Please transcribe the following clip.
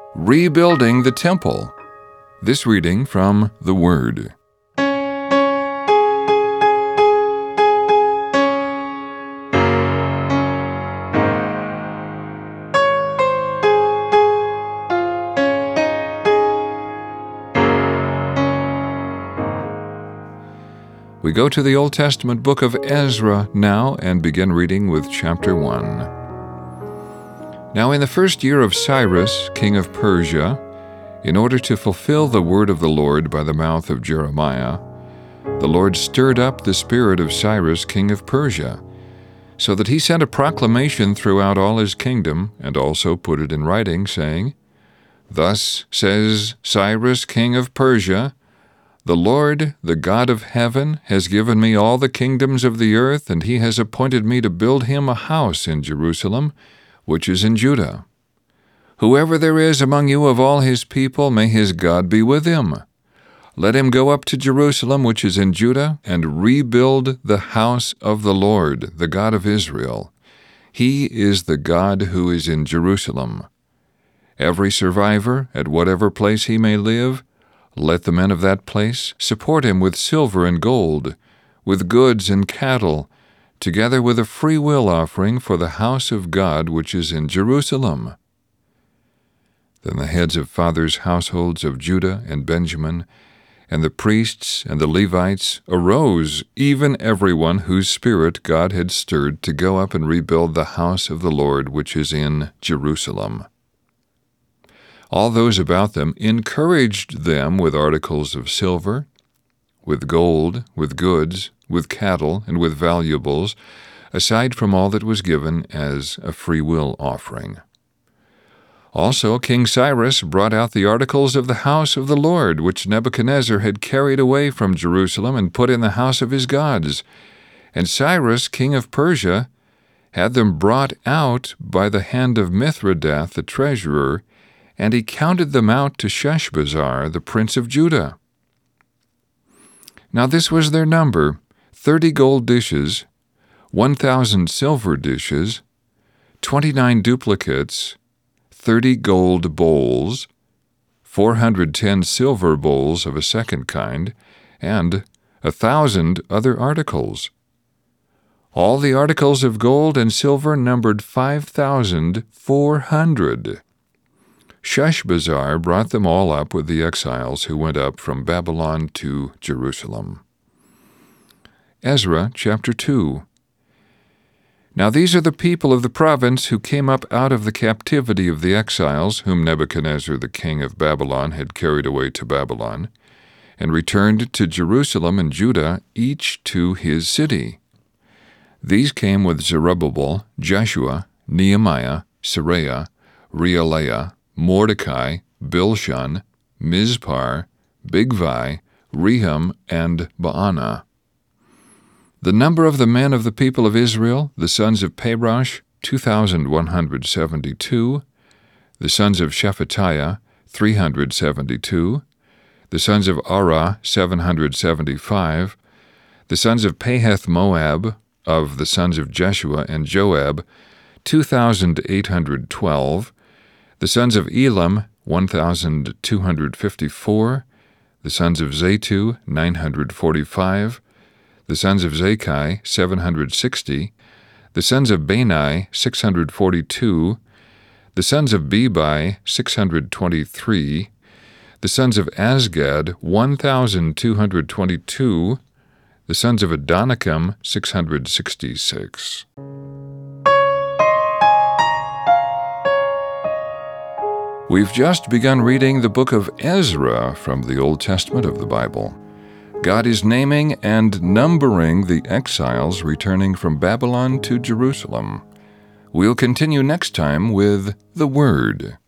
Rebuilding the Temple. This reading from the Word. We go to the Old Testament book of Ezra now and begin reading with chapter 1. Now in the first year of Cyrus, king of Persia, in order to fulfill the word of the Lord by the mouth of Jeremiah, the Lord stirred up the spirit of Cyrus, king of Persia, so that he sent a proclamation throughout all his kingdom, and also put it in writing, saying, "Thus says Cyrus, king of Persia, the Lord, the God of heaven, has given me all the kingdoms of the earth, and he has appointed me to build him a house in Jerusalem, which is in Judah. Whoever there is among you of all his people, may his God be with him. Let him go up to Jerusalem, which is in Judah, and rebuild the house of the Lord, the God of Israel. He is the God who is in Jerusalem. Every survivor, at whatever place he may live, let the men of that place support him with silver and gold, with goods and cattle, together with a freewill offering for the house of God which is in Jerusalem." Then the heads of fathers' households of Judah and Benjamin, and the priests and the Levites arose, even everyone whose spirit God had stirred to go up and rebuild the house of the Lord which is in Jerusalem. All those about them encouraged them with articles of silver, with gold, with goods, with cattle, and with valuables, aside from all that was given as a freewill offering. Also King Cyrus brought out the articles of the house of the Lord, which Nebuchadnezzar had carried away from Jerusalem and put in the house of his gods. And Cyrus, king of Persia, had them brought out by the hand of Mithredath the treasurer, and he counted them out to Sheshbazzar, the prince of Judah. Now this was their number: 30 gold dishes, 1,000 silver dishes, 29 duplicates, 30 gold bowls, 410 silver bowls of a second kind, and 1,000 other articles. All the articles of gold and silver numbered 5,400. Sheshbazzar brought them all up with the exiles who went up from Babylon to Jerusalem. Ezra chapter 2. Now these are the people of the province who came up out of the captivity of the exiles, whom Nebuchadnezzar the king of Babylon had carried away to Babylon, and returned to Jerusalem and Judah, each to his city. These came with Zerubbabel, Jeshua, Nehemiah, Seraiah, Reelaiah, Mordecai, Bilshan, Mizpar, Bigvai, Rehum, and Baanah. The number of the men of the people of Israel, the sons of Parosh, 2,172, the sons of Shephatiah, 372, the sons of Arah, 775, the sons of Pahath Moab, of the sons of Jeshua and Joab, 2,812, the sons of Elam, 1,254, the sons of Zatu, 945, the sons of Zakai, 760, the sons of Bani, 642, the sons of Bebai, 623, the sons of Azgad, 1,222, the sons of Adonikam, 666. We've just begun reading the book of Ezra from the Old Testament of the Bible. God is naming and numbering the exiles returning from Babylon to Jerusalem. We'll continue next time with the Word.